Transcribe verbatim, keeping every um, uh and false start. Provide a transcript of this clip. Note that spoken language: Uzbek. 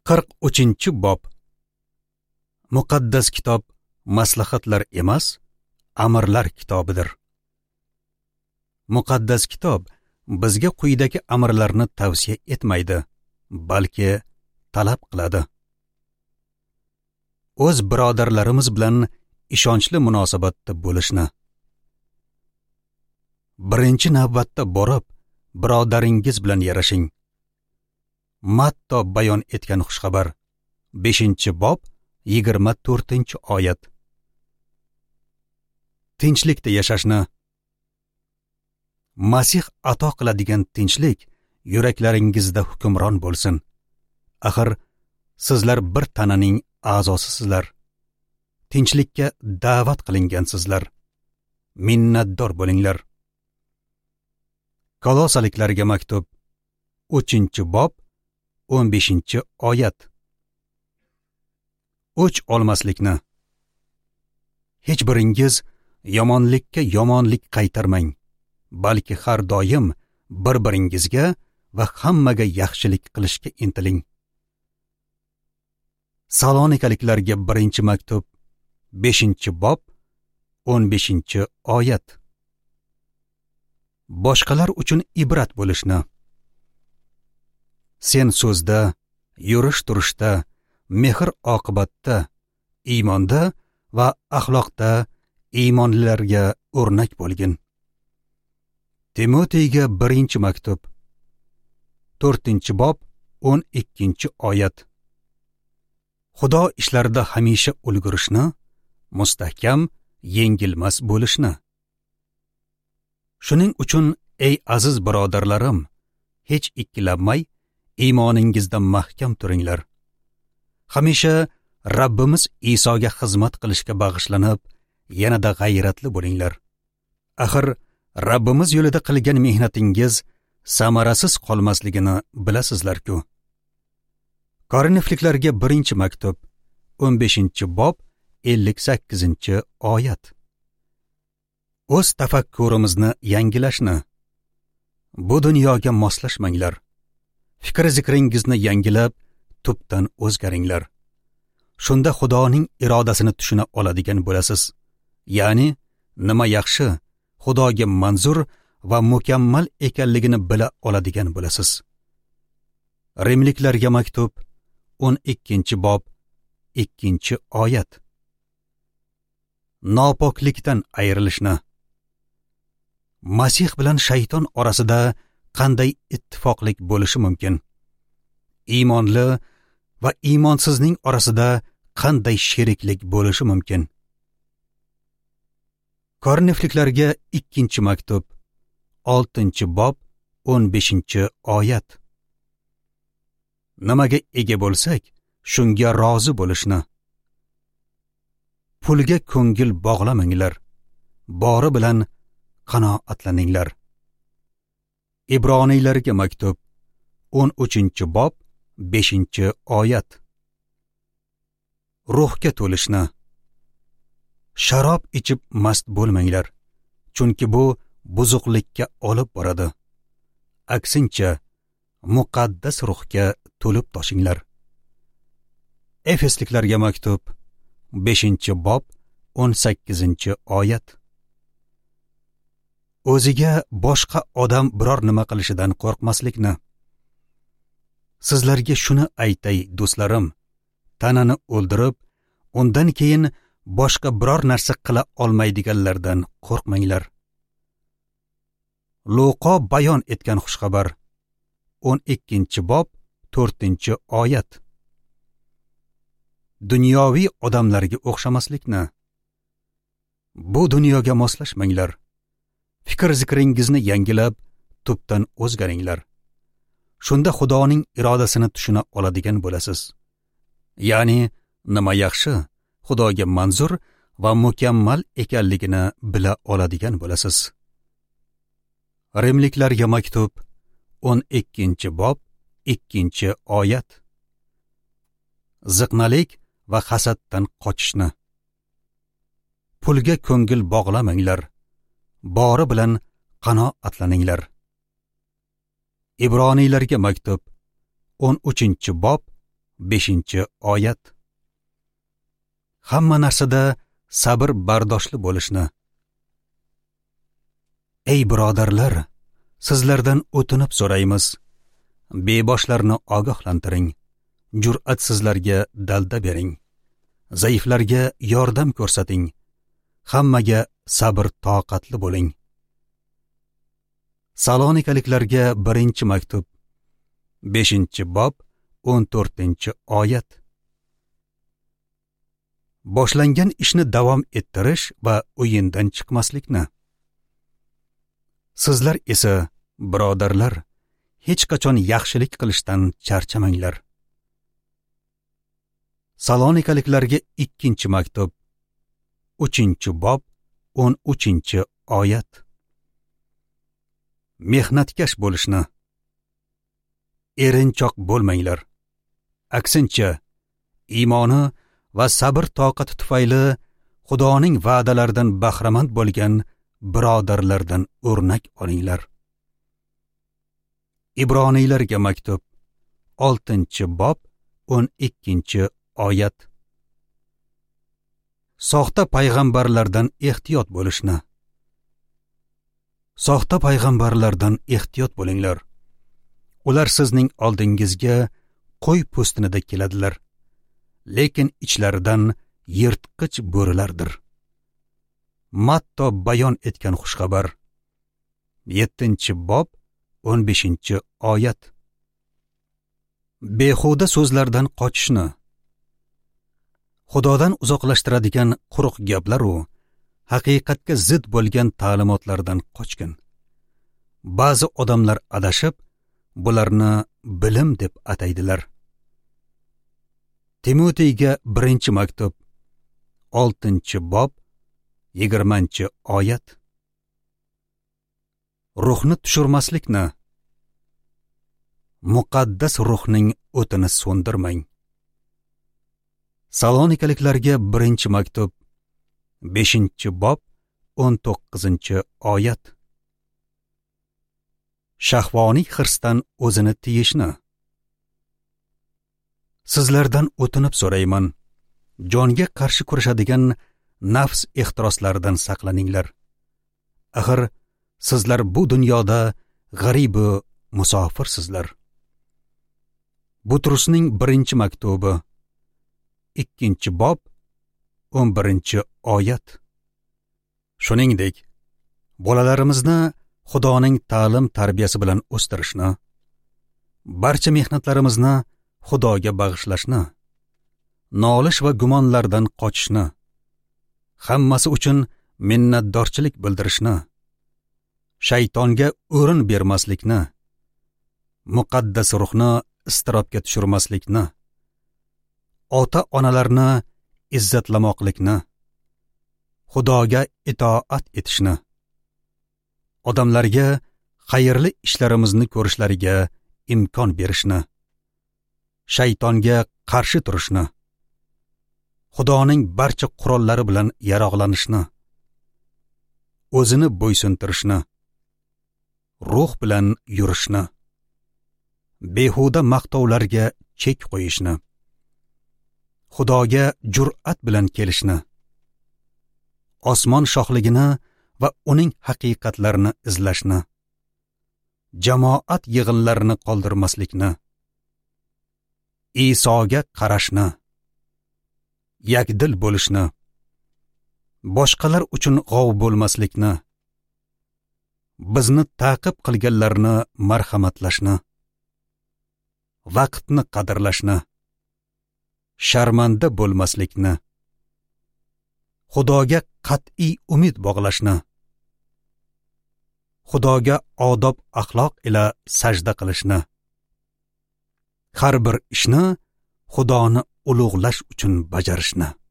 qirq uchinchi bob. Muqaddas kitob maslahatlar emas, amirlar kitobidir. Muqaddas kitob bizga quyidagi amirlarni tavsiya etmaydi, balki talab qiladi. O'z birodarlarimiz bilan ishonchli munosabatda bo'lishni. Birinchi navbatda borib, birodaringiz bilan yarashing. Matto bayon etgan xushxabar. beshinchi bob, yigirma to'rtinchi oyat. Tinchlikda yashashni. Masih ato qiladigan tinchlik yuraklaringizda hukmron bo'lsin. Axir sizlar bir tananing a'zosisizlar. Tinchlikka da'vat qilingansizlar. Minnatdor bo'linglar. Kolosaliklarga maktub uchinchi bob, o'n beshinchi oyat. O'ch olmaslikni. Hech biringiz yomonlikka yomonlik qaytarmang, balki har doim bir-biringizga va hammaga yaxshilik qilishga intiling. Salonikaliklarga birinchi maktub beshinchi bob, o'n beshinchi oyat. Boshqalar uchun ibrat bo'lishni. Sen so'zda, yurish-turishda, mehr-oqibatda, iymonda va axloqda iymonlilarga o'rnak bo'lgin. Timoteyga birinchi maktub to'rtinchi bob, o'n ikkinchi oyat. Xudo ishlarida hamisha ulgurishni, mustahkam, yengilmas bo'lishni. Shuning uchun ey aziz birodarlarim, hech ikkilanmay iymoningizda mahkam turinglar. Hamisha Rabbimiz Isoga xizmat qilishga bag'ishlanib, yanada g'ayratli bo'linglar. Axir Rabbimiz yo'lida qilgan mehnatingiz samarasiz qolmasligini bilasizlar-ku. Korinfliklarga birinchi maktub o'n beshinchi bob, ellik sakkizinchi oyat. O'z tafakkurimizni yangilashni. Bu dunyoga moslashmanglar. Fikr-zikringizni yangilab, tubdan o'zgaringlar. Shunda Xudoning irodasini tushuna oladigan bo'lasiz. Ya'ni nima yaxshi, Xudoga manzur va mukammal ekanligini bila oladigan bo'lasiz. Rimliklarga maktub o'n ikkinchi bob, ikkinchi oyat. Nopoklikdan ayrilishni. Masih bilan shayton orasida qanday ittifoqlik bo'lishi mumkin? Iymonli va iymonsizning orasida qanday sheriklik bo'lishi mumkin? Korinfliklarga ikkinchi maktub oltinchi bob, o'n beshinchi oyat. Nimaga ega bo'lsak, shunga rozi bo'lishni. Pulga ko'ngil bog'lamanglar, bori bilan qanoatlaninglar. Ibroniylarga maktub o'n uchinchi bob, beshinchi oyat. Ruhga to'lishni. Sharob ichib mast bo'lmanglar, chunki bu buzuqlikka olib boradi. Aksincha, muqaddas ruhga to'lib toshinglar. Efesliklarga maktub beshinchi bob, o'n sakkizinchi oyat. O'ziga boshqa odam biror nima qilishidan qo'rqmaslikni. Sizlarga shuni aytay, do'stlarim, tanani o'ldirib, undan keyin boshqa biror narsa qila olmaydiganlardan qo'rqmanglar. Luqo bayon etgan xushxabar o'n ikkinchi bob, to'rtinchi oyat. Dunyoviy odamlarga o'xshamaslikni. Bu dunyoga moslashmanglar. Fikr-zikringizni yangilab, tubdan o'zgaringlar. Shunda Xudoning irodasini tushuna oladigan bo'lasiz. Ya'ni nima yaxshi, Xudoga manzur va mukammal ekanligini bila oladigan bo'lasiz. Rimliklarga maktub o'n ikkinchi bob, ikkinchi oyat. Ziqnalik va hasaddan qochishni. Pulga ko'ngil bog'lamanglar, bori bilan qanoatlaninglar. Ibroniylarga maktub o'n uchinchi bob, beshinchi oyat. Hamma narsada sabr bardoshli bo'lishni. Ey birodarlar, sizlardan o'tinib so'raymiz. Beboshlarni ogohlantiring, jur'atsizlarga dalda bering, zaiflarga yordam ko'rsating, hammaga sabr toqatli bo'ling. Salonikaliklarga birinchi maktub, beshinchi bob, o'n to'rtinchi oyat. Boshlangan ishni davom ettirish va o'yindan chiqmaslikni. Sizlar esa, birodarlar, hech qachon yaxshilik qilishdan charchamanglar. Salonikaliklarga ikkinchi maktub, uchinchi bob, o'n uchinchi oyat. Mehnatkash bo'lishni. Erinchoq bo'lmanglar. Aksincha, iymoni va sabr toqati tufayli Xudoning va'dalaridan bahramand bo'lgan birodarlardan o'rnak olinglar. Ibroniylarga maktub, oltinchi bob, o'n ikkinchi oyat. Soxta payg'ambarlardan ehtiyot bo'lishni. Soxta payg'ambarlardan ehtiyot bo'linglar. Ular sizning oldingizga qo'y po'stinida keladilar, lekin ichlaridan yirtqich bo'rilardir. Matto bayon etgan xushxabar, yettinchi bob, o'n beshinchi oyat. Behuda so'zlardan qochishni. Xudodan uzoqlashtiradigan quruq gaplar u haqiqatga zid bo'lgan ta'limotlardan qochgin. Ba'zi odamlar adashib, bularni bilim deb ataydilar. Timotiyga birinchi maktub, oltinchi bob, yigirmanchi oyat. Ruhni tushirmaslikni. Muqaddas ruhning o'tini so'ndirmang. Salonikaliklarga birinchi maktub, beshinchi bob, o'n to'qqizinchi oyat. Shahvoniy hirsdan o'zini tiyishni. Sizlardan o'tinib so'rayman, jonga qarshi kurashadigan nafs ehtiroslaridan saqlaninglar. Axir sizlar bu dunyoda g'arib-u musofirsizlar. Butrusning birinchi maktubi, ikkinchi bob, o'n birinchi oyat. Shuningdek, bolalarimizni Xudoning ta'lim tarbiyasi bilan o'stirishni, barcha mehnatlarimizni Xudoga bag'ishlashni, nolish va gumonlardan qochishni, hammasi uchun minnatdorchilik bildirishni, shaytonga o'rin bermaslikni, muqaddas ruhni iztirobga tushirmaslikni, ota-onalarni izzatlamoqlikni, Xudoga itoat etishni, odamlarga xayrli ishlarimizni ko'rishlariga imkon berishni, shaytonga qarshi turishni, Xudoning barcha qurollari bilan yaroqlanishni, o'zini bo'ysuntirishni, ruh bilan yurishni, behuda maqtovlarga chek qo'yishni, Xudoga jur'at bilan kelishni, osmon shohligini va uning haqiqatlarini izlashni, jamoat yig'inlarini qoldirmaslikni, Isoga qarashni, yakdil bo'lishni, boshqalar uchun g'ov bo'lmaslikni, bizni ta'qib qilganlarni marhamatlashni, vaqtni qadrlashni, sharmanda bo'lmaslikni, Xudoga qat'iy umid bog'lashni, Xudoga odob axloq ila sajda qilishni, har bir ishni Xudoni ulug'lash uchun bajarishni.